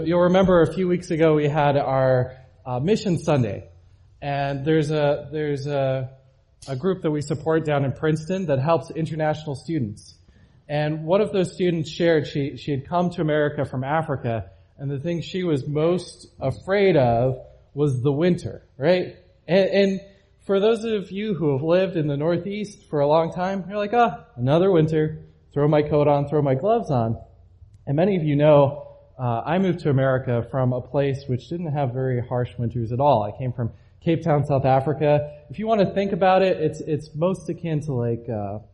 You'll remember a few weeks ago we had our Mission Sunday, and there's a group that we support down in Princeton that helps international students. And one of those students shared she had come to America from Africa, and the thing she was most afraid of was the winter, right? And for those of you who have lived in the Northeast for a long time, you're like, another winter, throw my coat on, throw my gloves on. And many of you know I moved to America from a place which didn't have very harsh winters at all. I came from Cape Town, South Africa. If you want to think about it, it's most akin to like,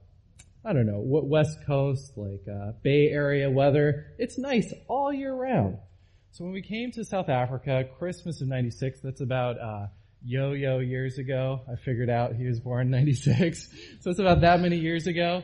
West Coast, like Bay Area weather. It's nice all year round. So when we came to South Africa, Christmas of 96, that's about yo-yo years ago. I figured out he was born in 96. So it's about that many years ago.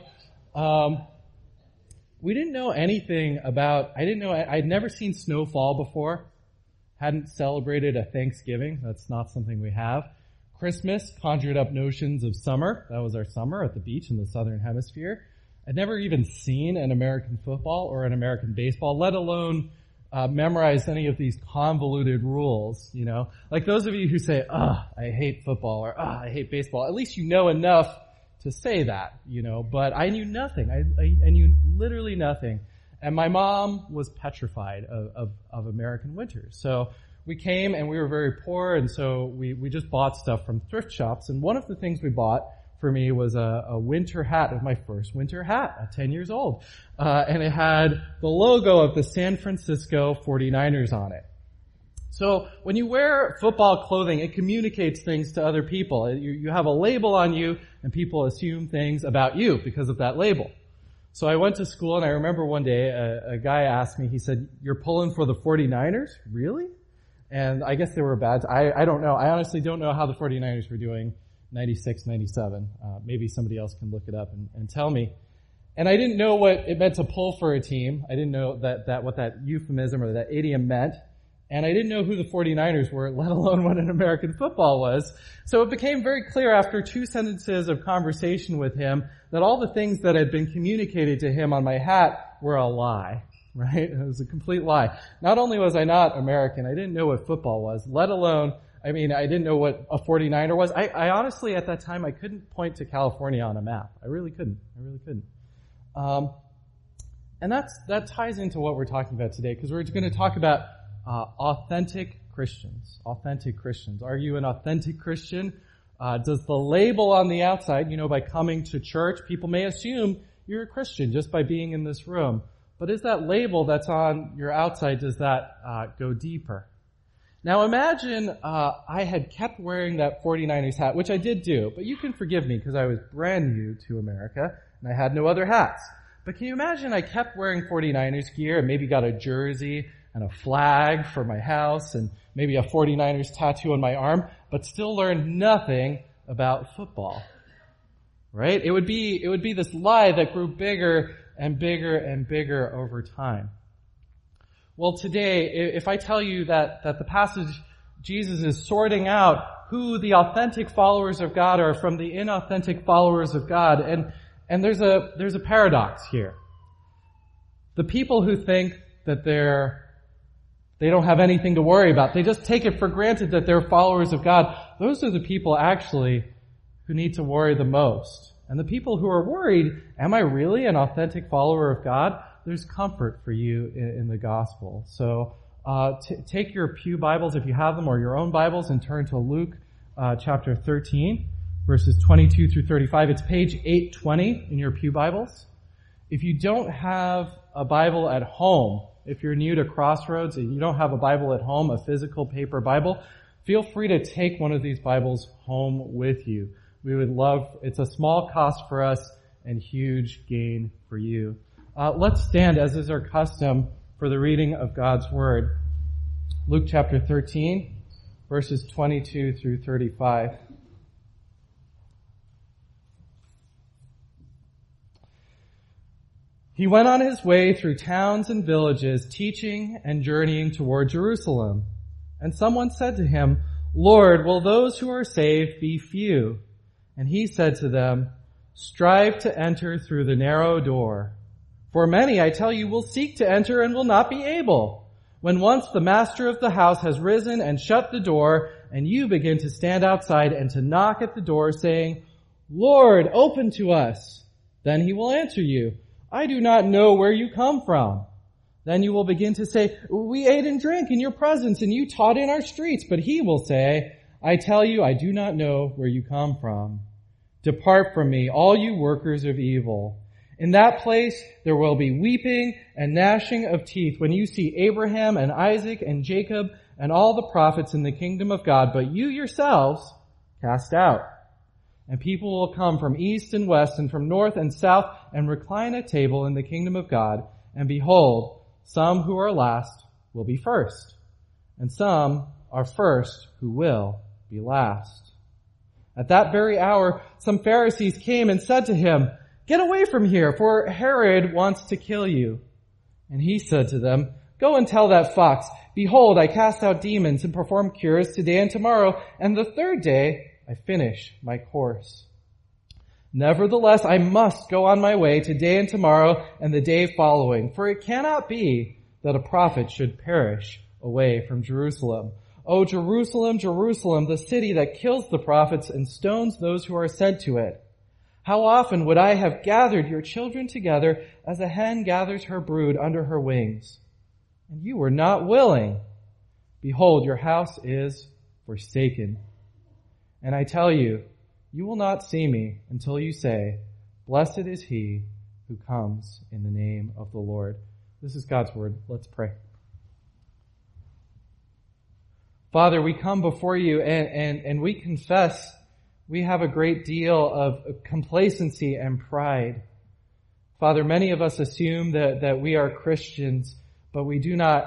We didn't know anything about, I'd never seen snowfall before. Hadn't celebrated a Thanksgiving. That's not something we have. Christmas conjured up notions of summer. That was our summer at the beach in the southern hemisphere. I'd never even seen an American football or an American baseball, let alone memorized any of these convoluted rules, you know. Like those of you who say, I hate football or I hate baseball, at least you know enough to say that, you know, but I knew nothing. I knew literally nothing. And my mom was petrified of American winters. So we came and we were very poor, and so we just bought stuff from thrift shops. And one of the things we bought for me was a winter hat, of my first winter hat at 10 years old. And it had the logo of the San Francisco 49ers on it. So when you wear football clothing, it communicates things to other people. You have a label on you, and people assume things about you because of that label. So I went to school, and I remember one day a guy asked me, he said, "You're pulling for the 49ers? Really?" And I guess they were bad. I don't know. I honestly don't know how the 49ers were doing 96, 97. Maybe somebody else can look it up and tell me. And I didn't know what it meant to pull for a team. I didn't know that what that euphemism or that idiom meant. And I didn't know who the 49ers were, let alone what an American football was. So it became very clear after 2 sentences of conversation with him that all the things that had been communicated to him on my hat were a lie, right? It was a complete lie. Not only was I not American, I didn't know what football was, let alone, I didn't know what a 49er was. I honestly, at that time, I couldn't point to California on a map. I really couldn't. And that ties into what we're talking about today, because we're going to talk about authentic Christians. Authentic Christians. Are you an authentic Christian? Does the label on the outside, by coming to church, people may assume you're a Christian just by being in this room. But is that label that's on your outside, does that go deeper? Now imagine I had kept wearing that 49ers hat, which I did do, but you can forgive me because I was brand new to America and I had no other hats. But can you imagine I kept wearing 49ers gear and maybe got a jersey and a flag for my house and maybe a 49ers tattoo on my arm, but still learned nothing about football, right? It would be this lie that grew bigger and bigger and bigger over time. Well, today, if I tell you that the passage, Jesus is sorting out who the authentic followers of God are from the inauthentic followers of God, and there's a paradox here. The people who think that they don't have anything to worry about, they just take it for granted that they're followers of God, those are the people actually who need to worry the most. And the people who are worried, am I really an authentic follower of God? There's comfort for you in the gospel. So take your pew Bibles if you have them, or your own Bibles, and turn to Luke chapter 13, verses 22 through 35. It's page 820 in your pew Bibles. If you don't have a Bible at home, if you're new to Crossroads and you don't have a Bible at home, a physical paper Bible, feel free to take one of these Bibles home with you. We would love, it's a small cost for us and huge gain for you. Let's stand, as is our custom, for the reading of God's Word. Luke chapter 13, verses 22 through 35. He went on his way through towns and villages, teaching and journeying toward Jerusalem. And someone said to him, "Lord, will those who are saved be few?" And he said to them, "Strive to enter through the narrow door. For many, I tell you, will seek to enter and will not be able. When once the master of the house has risen and shut the door, and you begin to stand outside and to knock at the door, saying, 'Lord, open to us,' then he will answer you, 'I do not know where you come from.' Then you will begin to say, 'We ate and drank in your presence, and you taught in our streets.' But he will say, 'I tell you, I do not know where you come from. Depart from me, all you workers of evil.' In that place there will be weeping and gnashing of teeth when you see Abraham and Isaac and Jacob and all the prophets in the kingdom of God, but you yourselves cast out. And people will come from east and west and from north and south and recline at table in the kingdom of God. And behold, some who are last will be first, and some are first who will be last." At that very hour, some Pharisees came and said to him, "Get away from here, for Herod wants to kill you." And he said to them, "Go and tell that fox, 'Behold, I cast out demons and perform cures today and tomorrow, and the third day I finish my course. Nevertheless, I must go on my way today and tomorrow and the day following, for it cannot be that a prophet should perish away from Jerusalem. O Jerusalem, Jerusalem, the city that kills the prophets and stones those who are sent to it. How often would I have gathered your children together as a hen gathers her brood under her wings? And you were not willing. Behold, your house is forsaken. And I tell you, you will not see me until you say, 'Blessed is he who comes in the name of the Lord.'" This is God's word. Let's pray. Father, we come before you and we confess we have a great deal of complacency and pride. Father, many of us assume that we are Christians, but we do not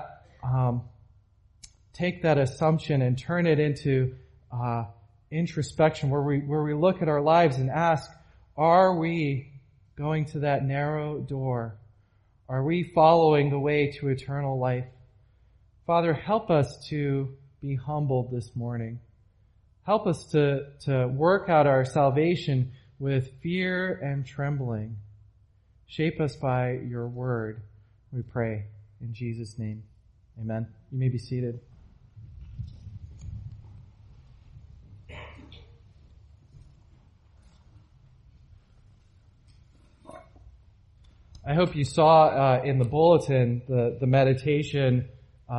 take that assumption and turn it into introspection, where we look at our lives and ask, are we going to that narrow door? Are we following the way to eternal life? Father, help us to be humbled this morning. Help us to work out our salvation with fear and trembling. Shape us by your word, we pray. In Jesus' name, amen. You may be seated. I hope you saw in the bulletin the meditation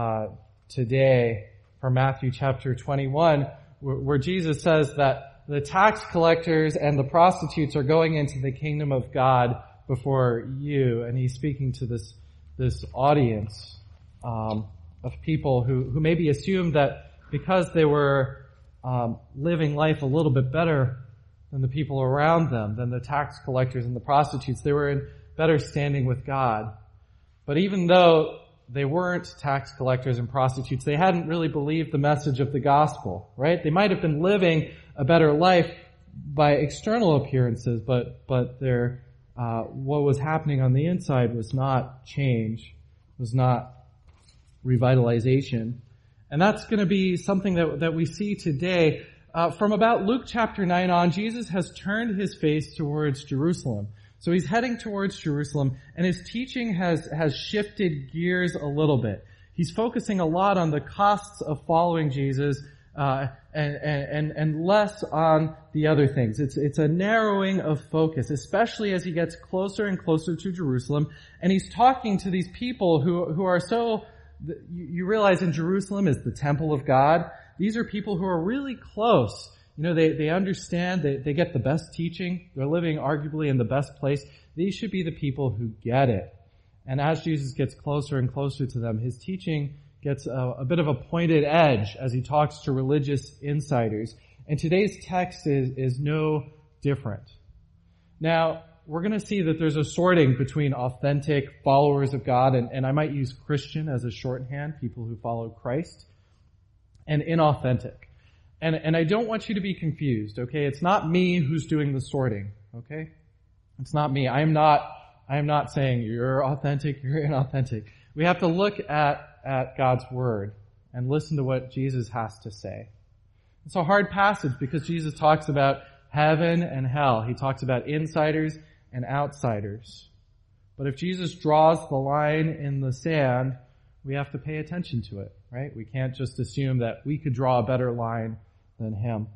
today from Matthew chapter 21, where Jesus says that the tax collectors and the prostitutes are going into the kingdom of God before you. And he's speaking to this audience of people who maybe assumed that because they were living life a little bit better than the people around them, than the tax collectors and the prostitutes, they were in better standing with God. But even though they weren't tax collectors and prostitutes, they hadn't really believed the message of the gospel, right? They might have been living a better life by external appearances, but their what was happening on the inside was not change, was not revitalization. And that's going to be something that we see today. From about Luke chapter 9 on, Jesus has turned his face towards Jerusalem. So he's heading towards Jerusalem, and his teaching has shifted gears a little bit. He's focusing a lot on the costs of following Jesus, and less on the other things. It's a narrowing of focus, especially as he gets closer and closer to Jerusalem, and he's talking to these people who are so, you realize in Jerusalem is the temple of God. These are people who are really close. You know, they understand, they get the best teaching. They're living arguably in the best place. These should be the people who get it. And as Jesus gets closer and closer to them, his teaching gets a bit of a pointed edge as he talks to religious insiders. And today's text is no different. Now, we're going to see that there's a sorting between authentic followers of God, and I might use Christian as a shorthand, people who follow Christ, and inauthentic. And I don't want you to be confused, okay? It's not me who's doing the sorting, okay? It's not me. I am not saying you're authentic, you're inauthentic. We have to look at God's word and listen to what Jesus has to say. It's a hard passage because Jesus talks about heaven and hell. He talks about insiders and outsiders. But if Jesus draws the line in the sand, we have to pay attention to it, right? We can't just assume that we could draw a better line than him.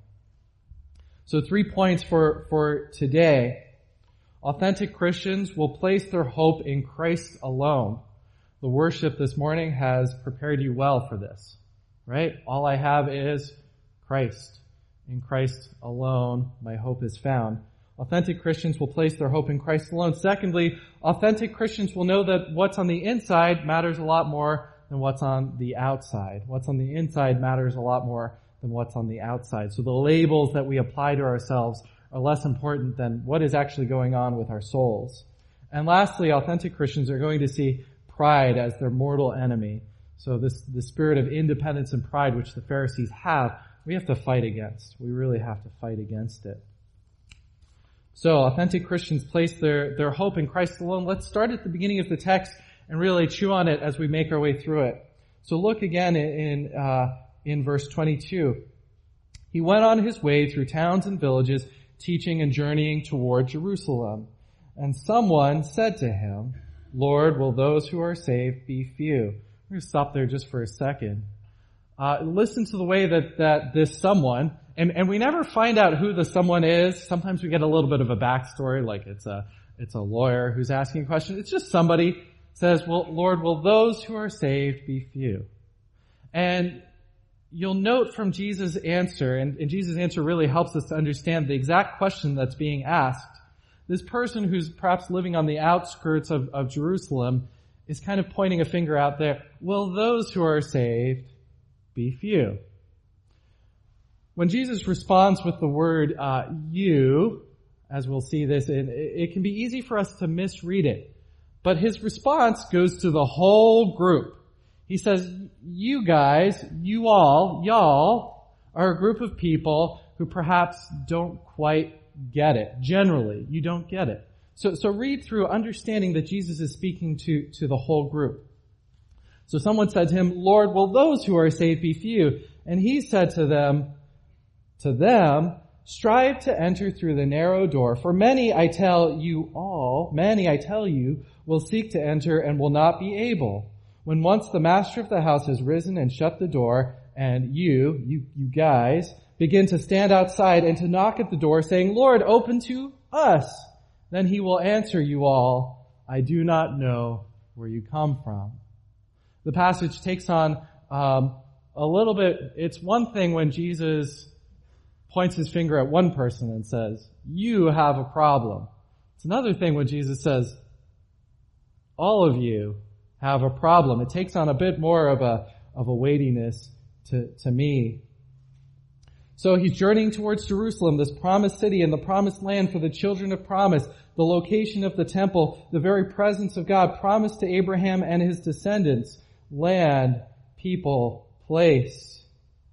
So 3 points for today. Authentic Christians will place their hope in Christ alone. The worship this morning has prepared you well for this, right? All I have is Christ. In Christ alone, my hope is found. Authentic Christians will place their hope in Christ alone. Secondly, authentic Christians will know that what's on the inside matters a lot more than what's on the outside. What's on the inside matters a lot more than what's on the outside. So the labels that we apply to ourselves are less important than what is actually going on with our souls. And lastly, authentic Christians are going to see pride as their mortal enemy. So the spirit of independence and pride which the Pharisees have, we have to fight against. We really have to fight against it. So authentic Christians place their hope in Christ alone. Let's start at the beginning of the text and really chew on it as we make our way through it. So look again in verse 22. He went on his way through towns and villages, teaching and journeying toward Jerusalem. And someone said to him, Lord, will those who are saved be few? We're going to stop there just for a second. Listen to the way that this someone, and we never find out who the someone is. Sometimes we get a little bit of a backstory, like it's a lawyer who's asking a question. It's just somebody says, well, Lord, will those who are saved be few? And you'll note from Jesus' answer, and Jesus' answer really helps us to understand the exact question that's being asked. This person who's perhaps living on the outskirts of Jerusalem is kind of pointing a finger out there. Will those who are saved be few? When Jesus responds with the word you, as we'll see this, it can be easy for us to misread it. But his response goes to the whole group. He says, you guys, you all, y'all, are a group of people who perhaps don't quite get it. Generally, you don't get it. So read through understanding that Jesus is speaking to the whole group. So someone said to him, Lord, will those who are saved be few? And he said to them, strive to enter through the narrow door. For many, I tell you, will seek to enter and will not be able. When once the master of the house has risen and shut the door, and you guys, begin to stand outside and to knock at the door, saying, Lord, open to us. Then he will answer you all, I do not know where you come from. The passage takes on a little bit, it's one thing when Jesus points his finger at one person and says, you have a problem. It's another thing when Jesus says, all of you have a problem. It takes on a bit more of a weightiness to me. So he's journeying towards Jerusalem, this promised city and the promised land for the children of promise, the location of the temple, the very presence of God promised to Abraham and his descendants, land, people, place.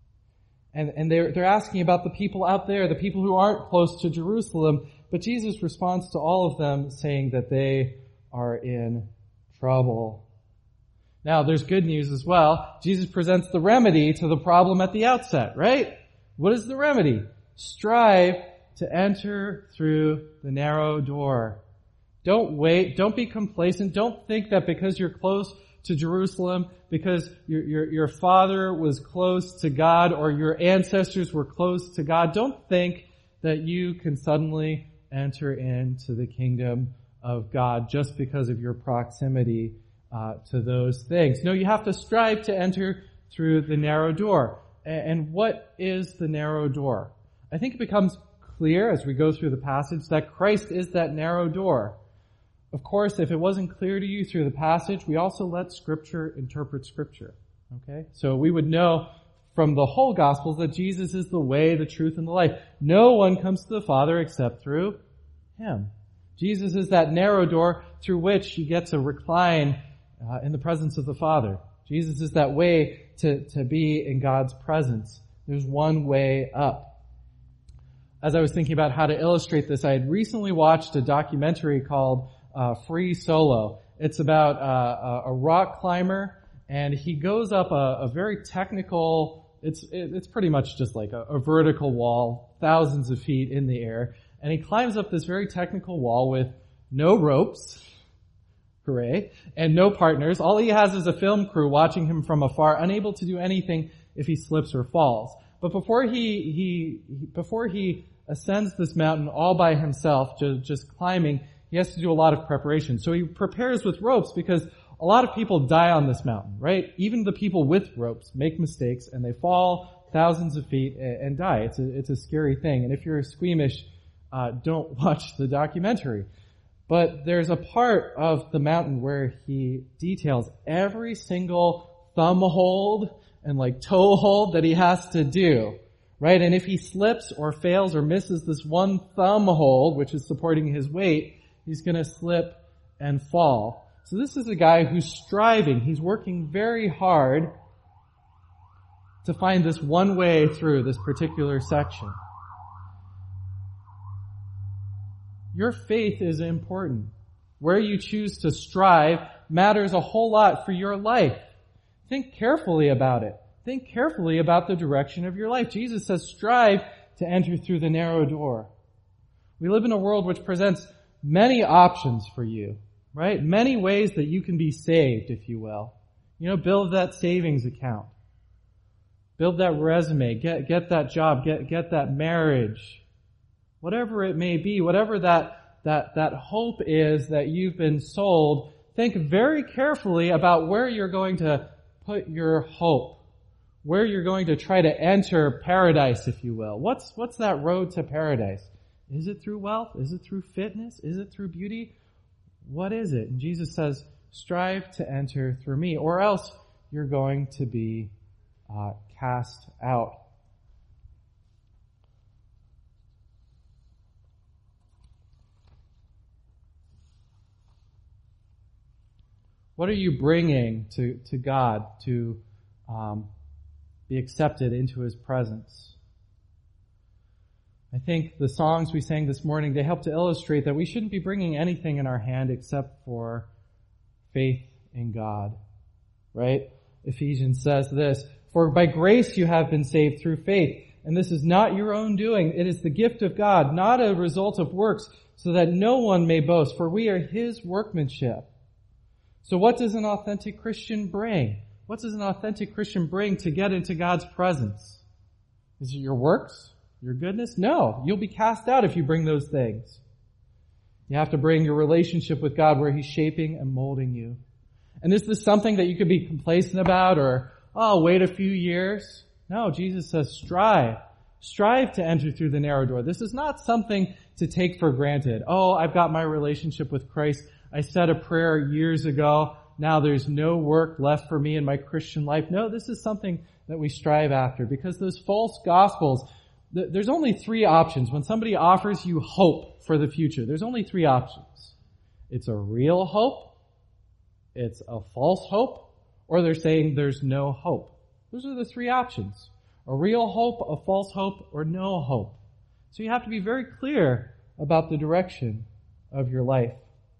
And they're asking about the people out there, the people who aren't close to Jerusalem, but Jesus responds to all of them saying that they are in trouble. Now, there's good news as well. Jesus presents the remedy to the problem at the outset, right? What is the remedy? Strive to enter through the narrow door. Don't wait. Don't be complacent. Don't think that because you're close to Jerusalem, because your father was close to God or your ancestors were close to God, don't think that you can suddenly enter into the kingdom of God just because of your proximity to those things. No, you have to strive to enter through the narrow door. And what is the narrow door? I think it becomes clear as we go through the passage that Christ is that narrow door. Of course, if it wasn't clear to you through the passage, we also let Scripture interpret Scripture. Okay? So we would know from the whole Gospels that Jesus is the way, the truth, and the life. No one comes to the Father except through Him. Jesus is that narrow door through which you get to recline in the presence of the Father. Jesus is that way to be in God's presence. There's one way up. As I was thinking about how to illustrate this, I had recently watched a documentary called Free Solo. It's about a rock climber, and he goes up a very technical, it's pretty much just like a vertical wall, thousands of feet in the air, and he climbs up this very technical wall with no ropes, hooray, and no partners. All he has is a film crew watching him from afar, unable to do anything if he slips or falls. But before he ascends this mountain all by himself, just climbing, he has to do a lot of preparation. So he prepares with ropes because a lot of people die on this mountain, right? Even the people with ropes make mistakes and they fall thousands of feet and die. It's a scary thing. And if you're squeamish, don't watch the documentary. But there's a part of the mountain where he details every single thumb hold and toe hold that he has to do, right? And if he slips or fails or misses this one thumb hold, which is supporting his weight, he's going to slip and fall. So this is a guy who's striving. He's working very hard to find this one way through this particular section. Your faith is important. Where you choose to strive matters a whole lot for your life. Think carefully about it. Think carefully about the direction of your life. Jesus says, strive to enter through the narrow door. We live in a world which presents many options for you, right? Many ways that you can be saved, if you will. Build that savings account. Build that resume. Get that job. Get that marriage. Whatever it may be, whatever that hope is that you've been sold, think very carefully about where you're going to put your hope, where you're going to try to enter paradise, if you will. What's that road to paradise? Is it through wealth? Is it through fitness? Is it through beauty? What is it? And Jesus says, strive to enter through me, or else you're going to be cast out. What are you bringing to God to be accepted into His presence? I think the songs we sang this morning, they help to illustrate that we shouldn't be bringing anything in our hand except for faith in God, right? Ephesians says this, "For by grace you have been saved through faith, and this is not your own doing. It is the gift of God, not a result of works, so that no one may boast, for we are His workmanship." So what does an authentic Christian bring? What does an authentic Christian bring to get into God's presence? Is it your works? Your goodness? No. You'll be cast out if you bring those things. You have to bring your relationship with God where He's shaping and molding you. And is this something that you could be complacent about or, wait a few years? No, Jesus says strive. Strive to enter through the narrow door. This is not something to take for granted. I've got my relationship with Christ. I said a prayer years ago. Now there's no work left for me in my Christian life. No, this is something that we strive after because those false gospels, there's only three options. When somebody offers you hope for the future, there's only three options. It's a real hope, it's a false hope, or they're saying there's no hope. Those are the three options. A real hope, a false hope, or no hope. So you have to be very clear about the direction of your life.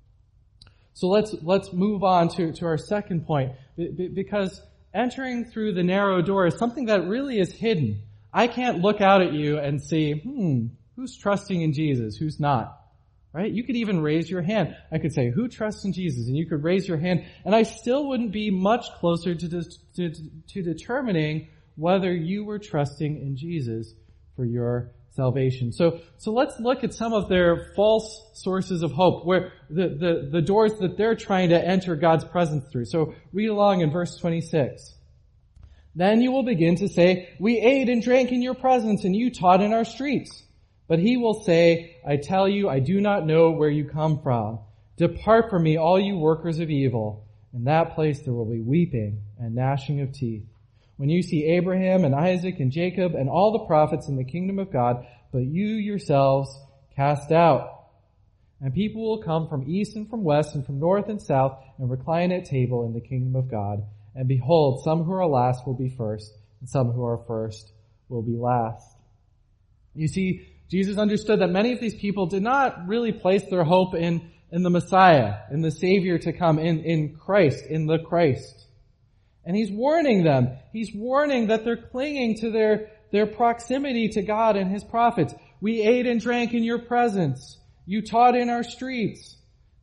So let's move on to our second point, because entering through the narrow door is something that really is hidden. I can't look out at you and see, who's trusting in Jesus, who's not, right? You could even raise your hand. I could say, who trusts in Jesus? And you could raise your hand, and I still wouldn't be much closer to determining whether you were trusting in Jesus for your salvation. So let's look at some of their false sources of hope, where the doors that they're trying to enter God's presence through. So read along in verse 26. "Then you will begin to say, 'We ate and drank in your presence, and you taught in our streets.' But he will say, 'I tell you, I do not know where you come from. Depart from me, all you workers of evil.' In that place there will be weeping and gnashing of teeth, when you see Abraham and Isaac and Jacob and all the prophets in the kingdom of God, but you yourselves cast out. And people will come from east and from west and from north and south and recline at table in the kingdom of God. And behold, some who are last will be first, and some who are first will be last." You see, Jesus understood that many of these people did not really place their hope in the Messiah, in the Savior to come, in Christ, in the Christ. And He's warning them. He's warning that they're clinging to their proximity to God and His prophets. "We ate and drank in your presence. You taught in our streets."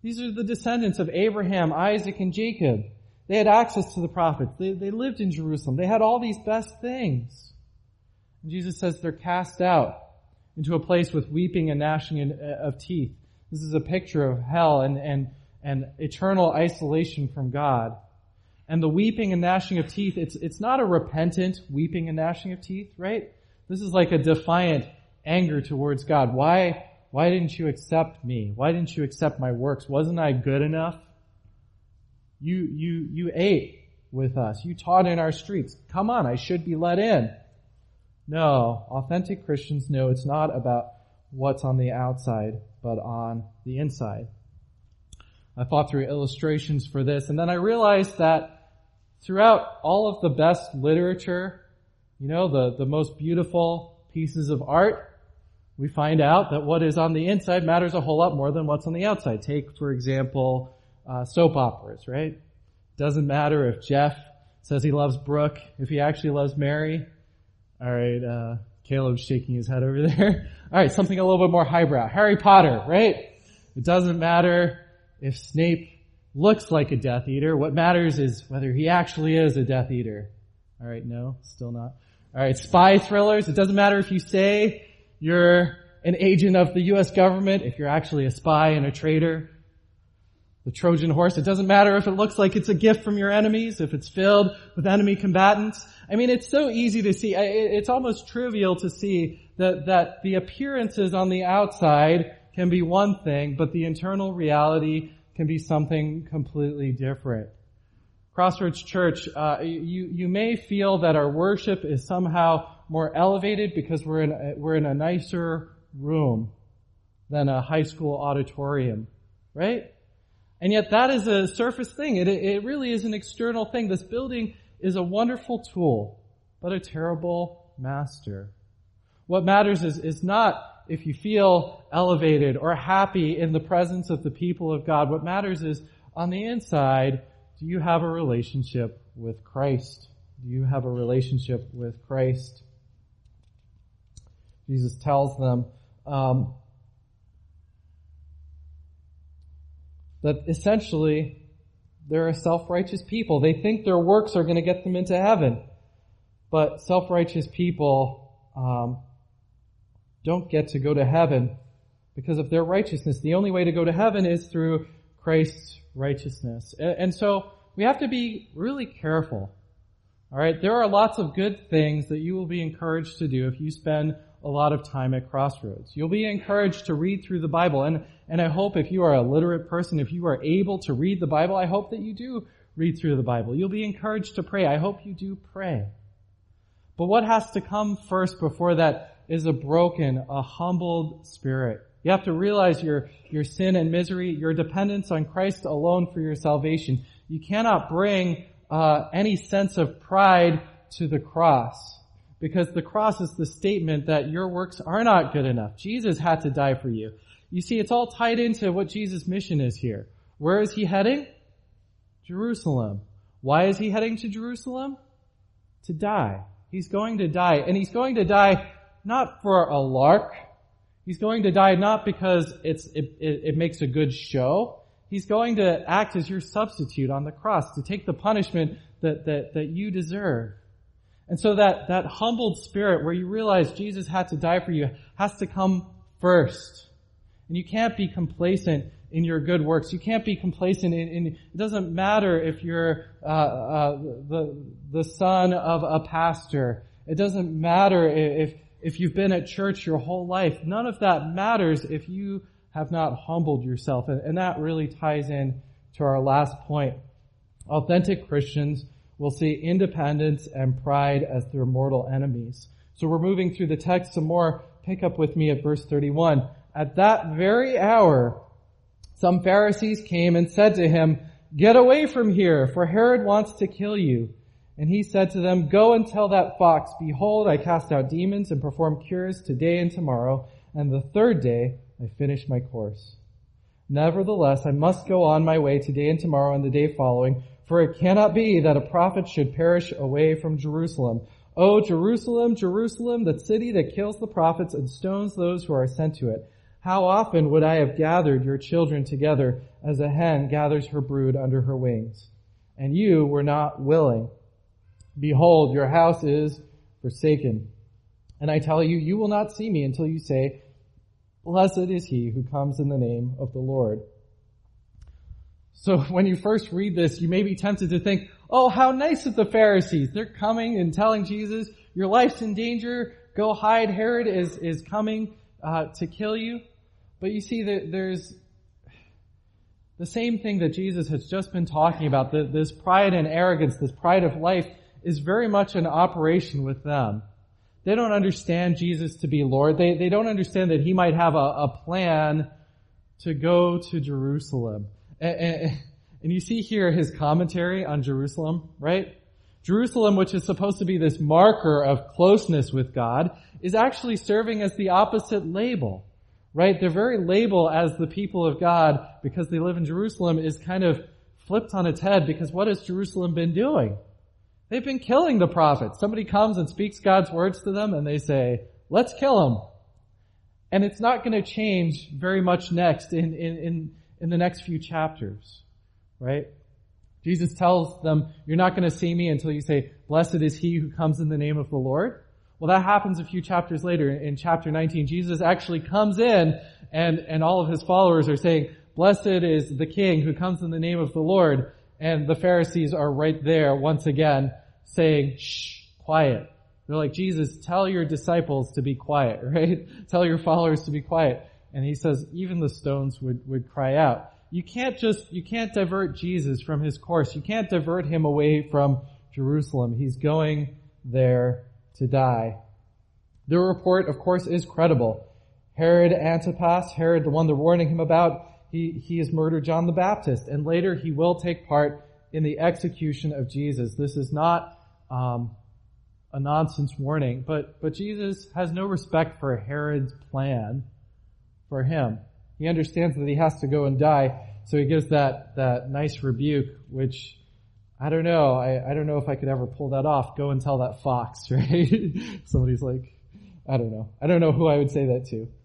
These are the descendants of Abraham, Isaac, and Jacob. They had access to the prophets. They lived in Jerusalem. They had all these best things. And Jesus says they're cast out into a place with weeping and gnashing of teeth. This is a picture of hell and eternal isolation from God. And the weeping and gnashing of teeth, it's not a repentant weeping and gnashing of teeth, right? This is like a defiant anger towards God. Why didn't you accept me? Why didn't you accept my works? Wasn't I good enough? You ate with us. You taught in our streets. Come on, I should be let in. No, authentic Christians know it's not about what's on the outside, but on the inside. I thought through illustrations for this, and then I realized that throughout all of the best literature, the most beautiful pieces of art, we find out that what is on the inside matters a whole lot more than what's on the outside. Take, for example, soap operas, right? Doesn't matter if Jeff says he loves Brooke, if he actually loves Mary. All right, Caleb's shaking his head over there. All right, something a little bit more highbrow. Harry Potter, right? It doesn't matter if Snape looks like a Death Eater. What matters is whether he actually is a Death Eater. All right, no, still not. All right, spy thrillers. It doesn't matter if you say you're an agent of the U.S. government, if you're actually a spy and a traitor. The Trojan horse, it doesn't matter if it looks like it's a gift from your enemies, if it's filled with enemy combatants. I mean, it's so easy to see. It's almost trivial to see that the appearances on the outside can be one thing, but the internal reality can be something completely different. Crossroads Church, you may feel that our worship is somehow more elevated because we're in a nicer room than a high school auditorium, right? And yet that is a surface thing. It really is an external thing. This building is a wonderful tool, but a terrible master. What matters is not if you feel elevated or happy in the presence of the people of God. What matters is on the inside, do you have a relationship with Christ? Do you have a relationship with Christ? Jesus tells them that essentially they're a self-righteous people. They think their works are going to get them into heaven. But self-righteous people don't get to go to heaven because of their righteousness. The only way to go to heaven is through Christ's righteousness. And so we have to be really careful. All right, there are lots of good things that you will be encouraged to do if you spend a lot of time at Crossroads. You'll be encouraged to read through the Bible. And I hope if you are a literate person, if you are able to read the Bible, I hope that you do read through the Bible. You'll be encouraged to pray. I hope you do pray. But what has to come first before that is a broken, a humbled spirit. You have to realize your sin and misery, your dependence on Christ alone for your salvation. You cannot bring any sense of pride to the cross. Because the cross is the statement that your works are not good enough. Jesus had to die for you. You see, it's all tied into what Jesus' mission is here. Where is he heading? Jerusalem. Why is he heading to Jerusalem? To die. He's going to die. And he's going to die not for a lark. He's going to die not because it makes a good show. He's going to act as your substitute on the cross to take the punishment that you deserve. And so that humbled spirit where you realize Jesus had to die for you has to come first. And you can't be complacent in your good works. You can't be complacent in it doesn't matter if you're the son of a pastor. It doesn't matter if you've been at church your whole life. None of that matters if you have not humbled yourself. And that really ties in to our last point. Authentic Christians will see independence and pride as their mortal enemies. So we're moving through the text some more. Pick up with me at verse 31. At that very hour, some Pharisees came and said to him, "Get away from here, for Herod wants to kill you." And he said to them, "Go and tell that fox, behold, I cast out demons and perform cures today and tomorrow, and the third day I finish my course. Nevertheless, I must go on my way today and tomorrow and the day following, for it cannot be that a prophet should perish away from Jerusalem. O Jerusalem, Jerusalem, the city that kills the prophets and stones those who are sent to it. How often would I have gathered your children together as a hen gathers her brood under her wings? And you were not willing. Behold, your house is forsaken. And I tell you, you will not see me until you say, Blessed is he who comes in the name of the Lord. So when you first read this, you may be tempted to think, oh, how nice of the Pharisees. They're coming and telling Jesus, your life's in danger. Go hide. Herod is coming to kill you. But you see that there's the same thing that Jesus has just been talking about. This pride and arrogance, this pride of life is very much an operation with them. They don't understand Jesus to be Lord. They don't understand that he might have a plan to go to Jerusalem. And you see here his commentary on Jerusalem, right? Jerusalem, which is supposed to be this marker of closeness with God, is actually serving as the opposite label, right? Their very label as the people of God, because they live in Jerusalem, is kind of flipped on its head, because what has Jerusalem been doing? They've been killing the prophets. Somebody comes and speaks God's words to them, and they say, let's kill him. And it's not going to change very much next in the next few chapters, right? Jesus tells them, you're not going to see me until you say, blessed is he who comes in the name of the Lord. Well, that happens a few chapters later. In chapter 19, Jesus actually comes in and all of his followers are saying, blessed is the king who comes in the name of the Lord. And the Pharisees are right there once again saying, shh, quiet. They're like, Jesus, tell your disciples to be quiet, right? Tell your followers to be quiet. And he says, even the stones would cry out. You can't divert Jesus from his course. You can't divert him away from Jerusalem. He's going there to die. The report, of course, is credible. Herod Antipas, Herod, the one they're warning him about, he has murdered John the Baptist, and later he will take part in the execution of Jesus. This is not a nonsense warning, but Jesus has no respect for Herod's plan for him. He understands that he has to go and die, so he gives that nice rebuke, which I don't know. I don't know if I could ever pull that off. Go and tell that fox, right? Somebody's like, I don't know. I don't know who I would say that to.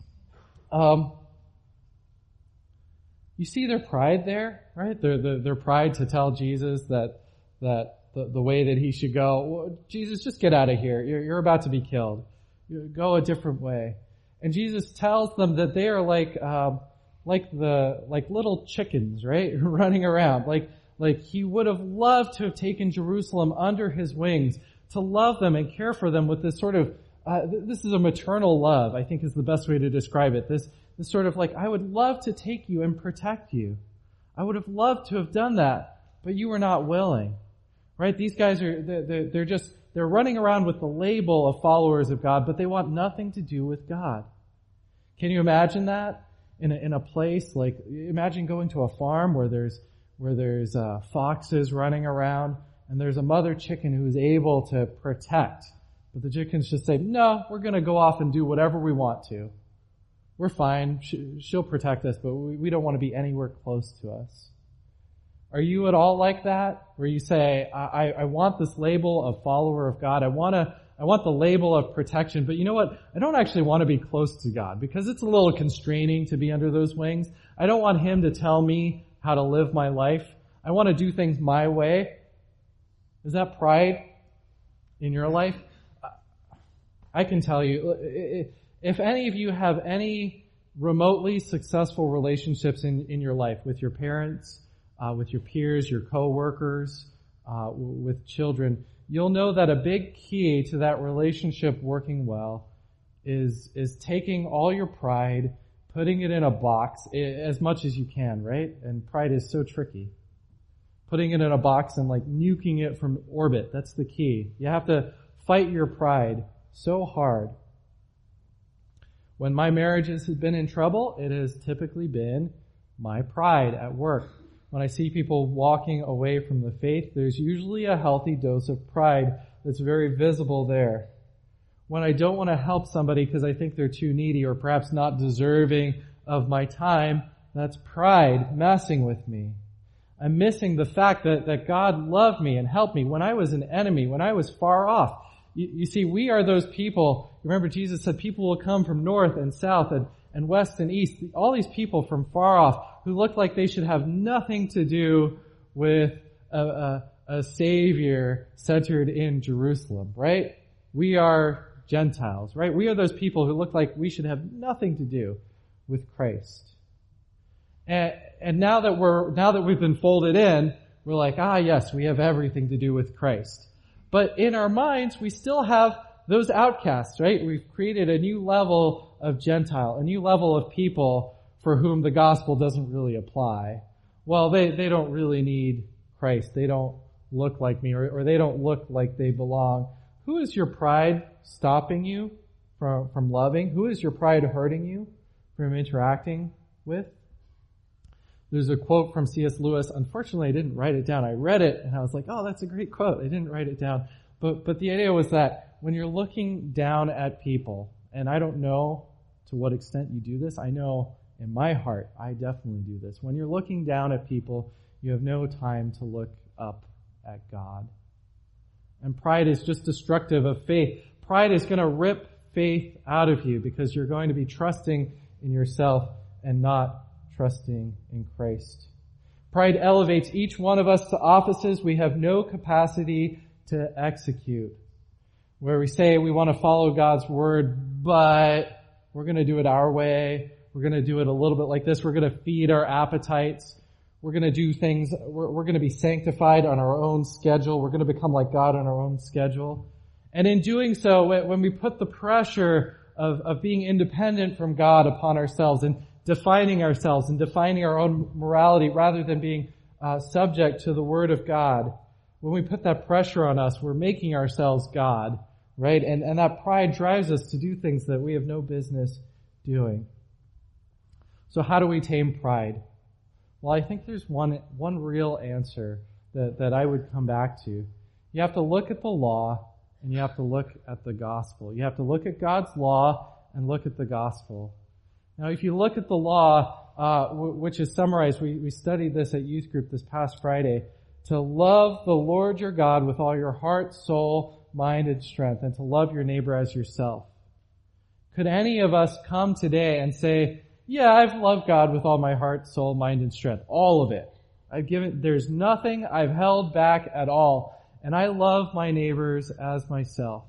You see their pride there, right? Their pride to tell Jesus that the way that he should go. Well, Jesus, just get out of here. You're about to be killed. Go a different way. And Jesus tells them that they are like little chickens, right? Running around. Like he would have loved to have taken Jerusalem under his wings, to love them and care for them with this sort of, this is a maternal love, I think is the best way to describe it. This sort of like, I would love to take you and protect you. I would have loved to have done that, but you were not willing. Right? These guys they're running around with the label of followers of God, but they want nothing to do with God. Can you imagine that? In a place like, imagine going to a farm where there's foxes running around, and there's a mother chicken who's able to protect. But the chickens just say, no, we're going to go off and do whatever we want to. We're fine. She'll protect us, but we don't want to be anywhere close to us. Are you at all like that? Where you say, I want this label of follower of God. I want the label of protection, but you know what? I don't actually want to be close to God because it's a little constraining to be under those wings. I don't want him to tell me how to live my life. I want to do things my way. Is that pride in your life? I can tell you, if any of you have any remotely successful relationships in your life with your parents, with your peers, your coworkers, with children, you'll know that a big key to that relationship working well is taking all your pride, putting it in a box as much as you can, right? And pride is so tricky. Putting it in a box and like nuking it from orbit, that's the key. You have to fight your pride so hard. When my marriages have been in trouble, it has typically been my pride at work. When I see people walking away from the faith, there's usually a healthy dose of pride that's very visible there. When I don't want to help somebody because I think they're too needy or perhaps not deserving of my time, that's pride messing with me. I'm missing the fact that God loved me and helped me when I was an enemy, when I was far off. You see, we are those people. Remember, Jesus said people will come from north and south and west and east, all these people from far off who look like they should have nothing to do with a Savior centered in Jerusalem, right? We are Gentiles, right? We are those people who look like we should have nothing to do with Christ. And now that we've been folded in, we're like, yes, we have everything to do with Christ. But in our minds, we still have those outcasts, right? We've created a new level of Gentile, a new level of people for whom the gospel doesn't really apply. Well, they don't really need Christ. They don't look like me, or they don't look like they belong. Who is your pride stopping you from loving? Who is your pride hurting you from interacting with? There's a quote from C.S. Lewis. Unfortunately, I didn't write it down. I read it and I was like, oh, that's a great quote. I didn't write it down. But the idea was that when you're looking down at people, and I don't know to what extent you do this, I know in my heart, I definitely do this. When you're looking down at people, you have no time to look up at God. And pride is just destructive of faith. Pride is going to rip faith out of you because you're going to be trusting in yourself and not trusting in Christ. Pride elevates each one of us to offices we have no capacity to execute. Where we say we want to follow God's word, but we're going to do it our way. We're going to do it a little bit like this. We're going to feed our appetites. We're going to do things. We're going to be sanctified on our own schedule. We're going to become like God on our own schedule. And in doing so, when we put the pressure of being independent from God upon ourselves and defining ourselves and defining our own morality rather than being subject to the Word of God, when we put that pressure on us, we're making ourselves God, right? And that pride drives us to do things that we have no business doing. So how do we tame pride? Well, I think there's one real answer that I would come back to. You have to look at the law and you have to look at the gospel. You have to look at God's law and look at the gospel. Now, if you look at the law, which is summarized, we studied this at youth group this past Friday, to love the Lord your God with all your heart, soul, mind, and strength, and to love your neighbor as yourself. Could any of us come today and say, yeah, I've loved God with all my heart, soul, mind, and strength, all of it. There's nothing I've held back at all, and I love my neighbors as myself.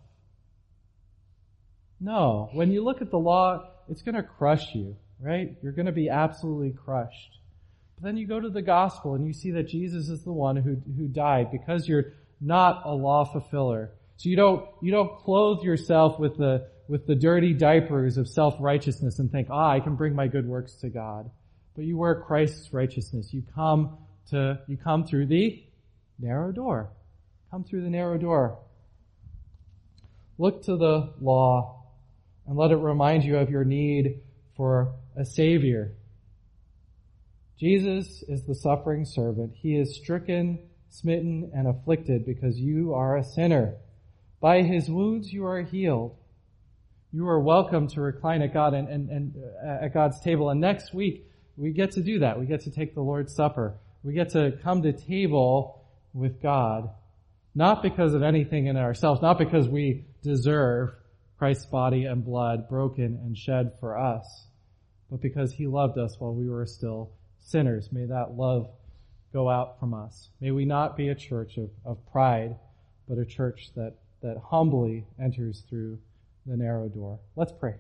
No, when you look at the law, it's going to crush you, right? You're going to be absolutely crushed. But then you go to the gospel and you see that Jesus is the one who died because you're not a law fulfiller. So you don't clothe yourself with the dirty diapers of self-righteousness and think, I can bring my good works to God. But you wear Christ's righteousness. You come through the narrow door. Come through the narrow door. Look to the law and let it remind you of your need for a Savior. Jesus is the suffering servant. He is stricken, smitten, and afflicted because you are a sinner. By His wounds you are healed. You are welcome to recline at God and at God's table. And next week we get to do that. We get to take the Lord's Supper. We get to come to table with God, not because of anything in ourselves, not because we deserve Christ's body and blood broken and shed for us, but because He loved us while we were still sinners. May that love go out from us. May we not be a church of pride, but a church that humbly enters through the narrow door. Let's pray.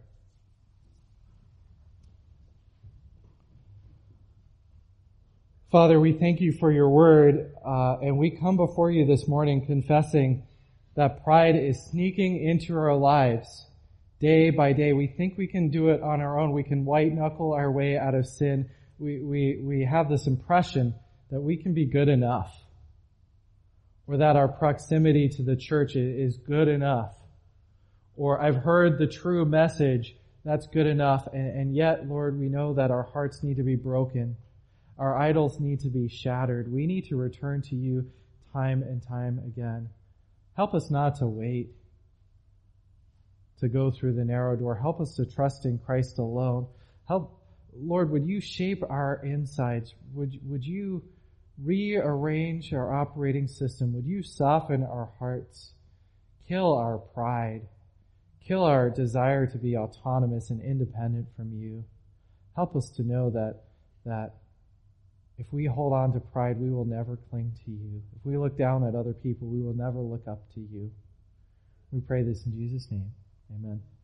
Father, we thank you for your word, and we come before you this morning confessing that pride is sneaking into our lives day by day. We think we can do it on our own. We can white knuckle our way out of sin. We have this impression that we can be good enough, or that our proximity to the church is good enough, or I've heard the true message, that's good enough, and yet, Lord, we know that our hearts need to be broken. Our idols need to be shattered. We need to return to you time and time again. Help us not to wait to go through the narrow door. Help us to trust in Christ alone. Lord, would you shape our insides? Would you rearrange our operating system? Would you soften our hearts? Kill our pride. Kill our desire to be autonomous and independent from you. Help us to know that if we hold on to pride, we will never cling to you. If we look down at other people, we will never look up to you. We pray this in Jesus' name. Amen.